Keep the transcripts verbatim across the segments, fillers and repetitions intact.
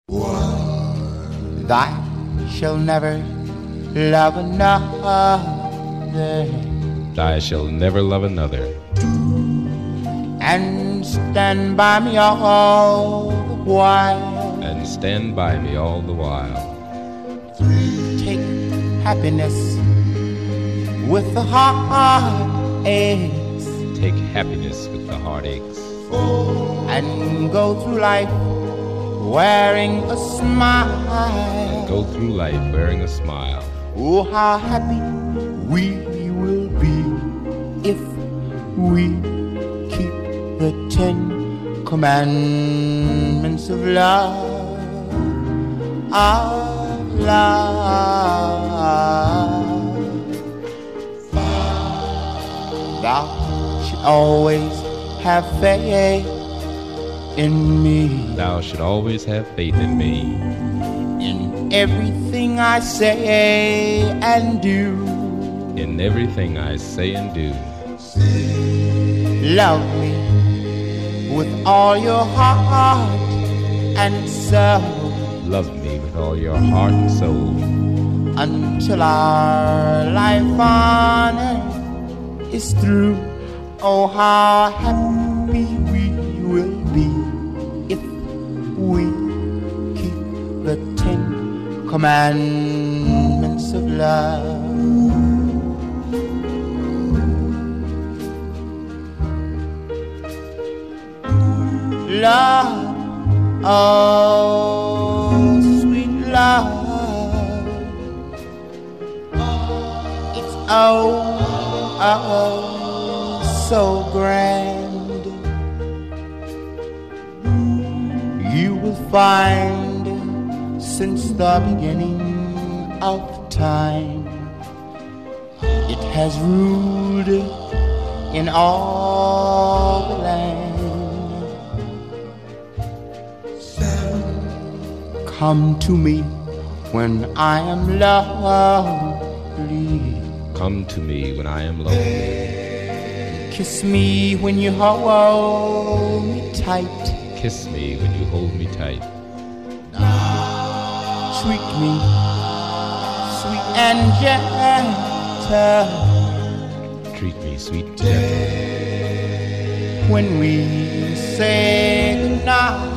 Thou shalt never love another. Thou shalt never love another. And stand by me all the while. And stand by me all the while. Take happiness with the heartaches. Take happiness with the heartaches. And go through life wearing a smile. And go through life wearing a smile. Oh, how happy we will be if we keep the Ten Commandments of love, of love. Thou should always have faith in me. Thou should always have faith in me. In everything I say and do. In everything I say and do. Love me with all your heart and soul. Love me with all your heart and soul. Until our life on earth is through. Oh, how happy we will be if we keep the Ten Commandments of love. Love, oh sweet love, it's oh, oh so grand. You will find since the beginning of time it has ruled in all the land. Come to me when I am lonely. Come to me when I am lonely. Kiss me when you hold me tight. Kiss me when you hold me tight. Treat me sweet and gentle. Treat me sweet and gentle. When we say goodnight.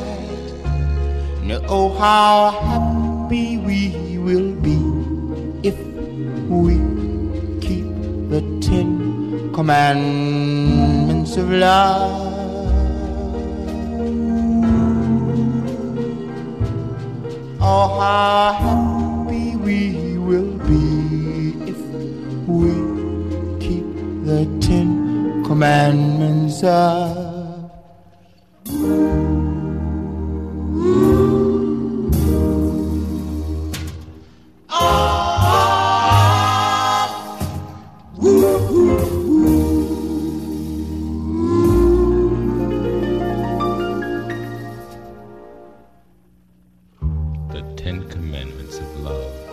Oh, how happy we will be if we keep the Ten Commandments of love. Oh, how happy we will be if we keep the Ten Commandments of The Ten Commandments of Love.